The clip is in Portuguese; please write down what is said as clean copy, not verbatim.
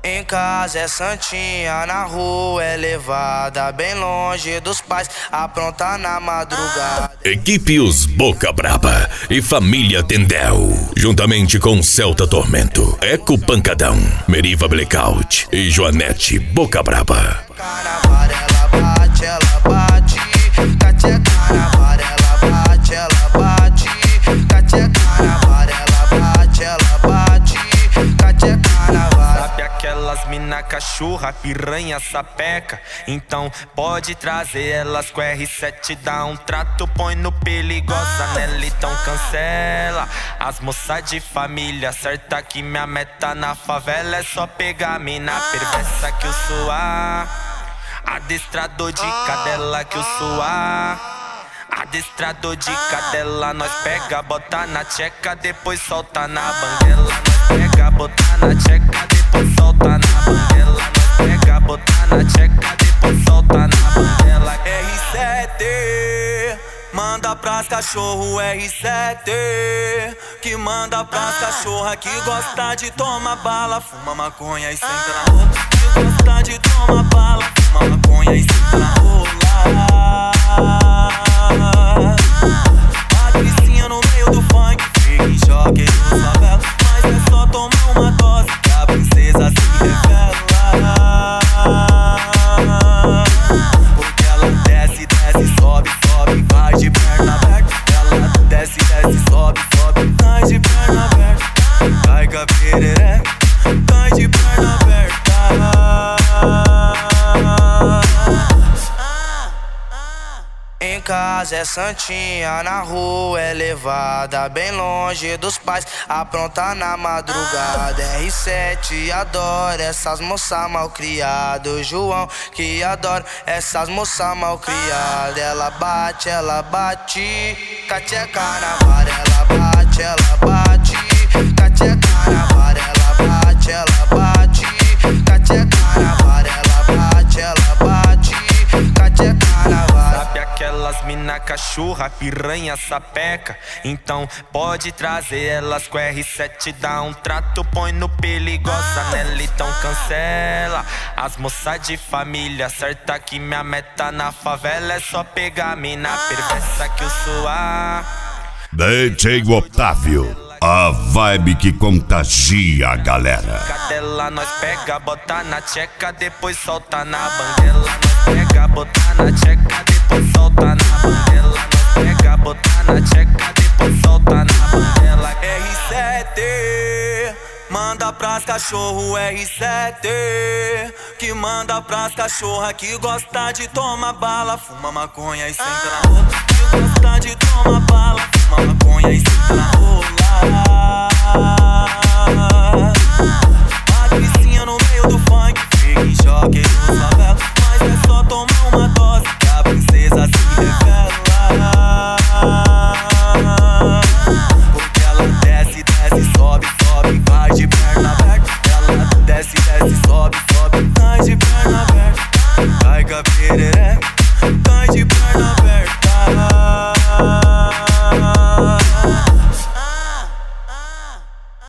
Em casa é santinha, na rua é levada, bem longe dos pais, apronta na madrugada. Equipe Os Boca Braba e Família Tendel, juntamente com Celta Tormento, Eco Pancadão, Meriva Blackout e Joanete Boca Braba. Carnaval ela bate, cateca na varela bate, ela bate, cateca na varela bate, ela bate, cateca na varela. Sabe aquelas mina cachorra, piranha, sapeca? Então pode trazer elas com R7, dá um trato, põe no perigosa nela, então cancela. As moças de família, certa que minha meta na favela é só pegar a mina perversa que eu suar. Adestrador de cadela que eu suar. Adestrador de cadela, nós pega, bota na tcheca, depois solta na banguela. Nós pega, bota na tcheca, depois solta na banguela. Nós pega, bota na tcheca, depois solta na banguela. R7, manda pras cachorro R7, que manda pras cachorra que gosta de tomar bala, fuma maconha e senta na rola. Que gosta de tomar bala, fuma maconha e senta na rola. Patricinha no meio do funk, fica em choque no favela, mas é só tomar uma dose que a princesa se revela. Porque ela desce, desce, sobe, sobe, vai de perna aberta. Ela desce, desce, sobe, sobe, vai de perna aberta. Cai com a perereca, cai de perna aberta. Em casa é santinha, na rua é levada, bem longe dos pais, apronta na madrugada. R7 adora essas moças malcriadas, João que adora essas moças malcriadas. Ela bate, cateca na varela bate, ela bate, cateca na varela bate, ela bate, cateca na varela bate, ela bate, cateca na varela. Sabe aquelas mina cachorra, piranha, sapeca? Então pode trazer elas com R7, dá um trato, põe no perigosa nela, então cancela. As moças de família, certa que minha meta na favela é só pegar a mina perversa que eu suar. DJ Otávio, a vibe que contagia a galera. Cadela, nós pega, bota na tcheca, depois solta na banguela. Nós pega, bota na tcheca, depois solta na banguela. Nós pega, bota na tcheca, depois solta na banguela. R7, manda pras cachorro R7, que manda pras cachorra que gosta de tomar bala, fuma maconha e senta na rola. Que gosta de